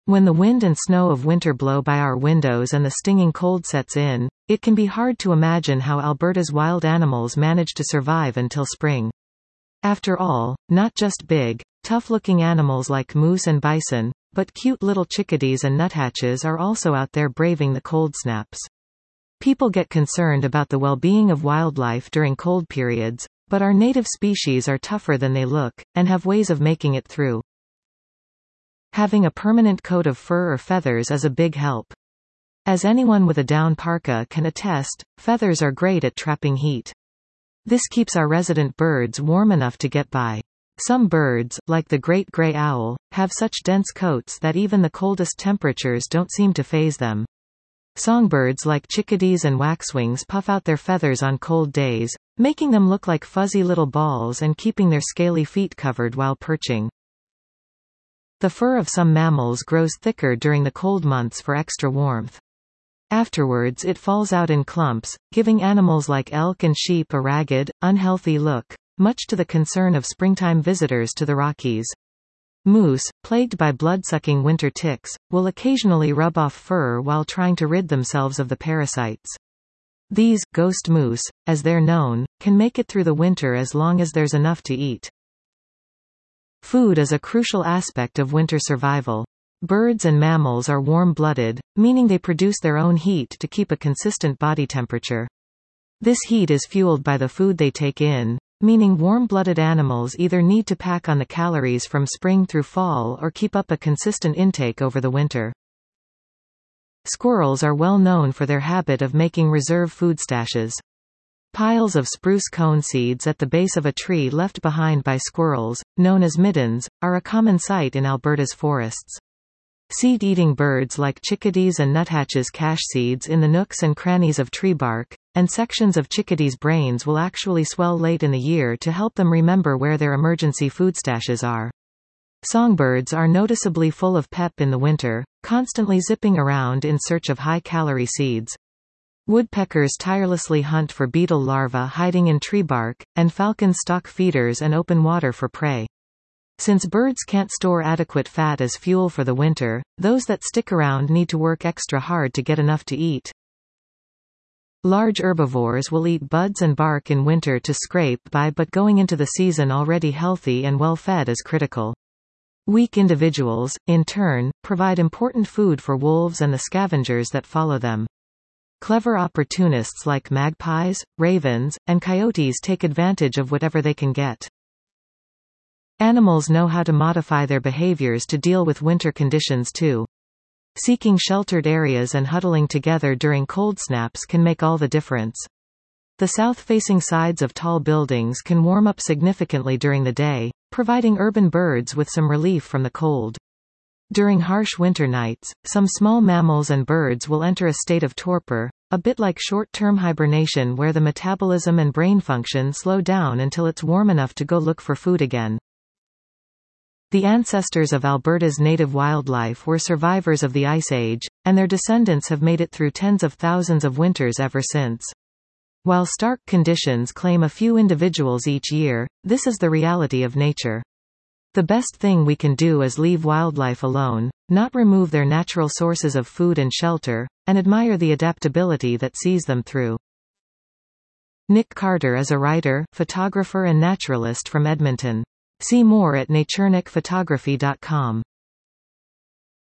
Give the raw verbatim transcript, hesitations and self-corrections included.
When the wind and snow of winter blow by our windows and the stinging cold sets in, it can be hard to imagine how Alberta's wild animals manage to survive until spring. After all, not just big, tough-looking animals like moose and bison, but cute little chickadees and nuthatches are also out there braving the cold snaps. People get concerned about the well-being of wildlife during cold periods, but our native species are tougher than they look, and have ways of making it through. Having a permanent coat of fur or feathers is a big help. As anyone with a down parka can attest, feathers are great at trapping heat. This keeps our resident birds warm enough to get by. Some birds, like the great gray owl, have such dense coats that even the coldest temperatures don't seem to faze them. Songbirds like chickadees and waxwings puff out their feathers on cold days, making them look like fuzzy little balls and keeping their scaly feet covered while perching. The fur of some mammals grows thicker during the cold months for extra warmth. Afterwards it falls out in clumps, giving animals like elk and sheep a ragged, unhealthy look, much to the concern of springtime visitors to the Rockies. Moose, plagued by blood-sucking winter ticks, will occasionally rub off fur while trying to rid themselves of the parasites. These, ghost moose, as they're known, can make it through the winter as long as there's enough to eat. Food is a crucial aspect of winter survival. Birds and mammals are warm-blooded, meaning they produce their own heat to keep a consistent body temperature. This heat is fueled by the food they take in, meaning warm-blooded animals either need to pack on the calories from spring through fall or keep up a consistent intake over the winter. Squirrels are well known for their habit of making reserve food stashes. Piles of spruce cone seeds at the base of a tree left behind by squirrels, known as middens, are a common sight in Alberta's forests. Seed-eating birds like chickadees and nuthatches cache seeds in the nooks and crannies of tree bark, and sections of chickadees' brains will actually swell late in the year to help them remember where their emergency food stashes are. Songbirds are noticeably full of pep in the winter, constantly zipping around in search of high-calorie seeds. Woodpeckers tirelessly hunt for beetle larvae hiding in tree bark, and falcons stalk feeders and open water for prey. Since birds can't store adequate fat as fuel for the winter, those that stick around need to work extra hard to get enough to eat. Large herbivores will eat buds and bark in winter to scrape by, but going into the season already healthy and well-fed is critical. Weak individuals, in turn, provide important food for wolves and the scavengers that follow them. Clever opportunists like magpies, ravens, and coyotes take advantage of whatever they can get. Animals know how to modify their behaviors to deal with winter conditions too. Seeking sheltered areas and huddling together during cold snaps can make all the difference. The south-facing sides of tall buildings can warm up significantly during the day, providing urban birds with some relief from the cold. During harsh winter nights, some small mammals and birds will enter a state of torpor, a bit like short-term hibernation where the metabolism and brain function slow down until it's warm enough to go look for food again. The ancestors of Alberta's native wildlife were survivors of the Ice Age, and their descendants have made it through tens of thousands of winters ever since. While stark conditions claim a few individuals each year, this is the reality of nature. The best thing we can do is leave wildlife alone, not remove their natural sources of food and shelter, and admire the adaptability that sees them through. Nick Carter is a writer, photographer and naturalist from Edmonton. See more at naturenick photography dot com.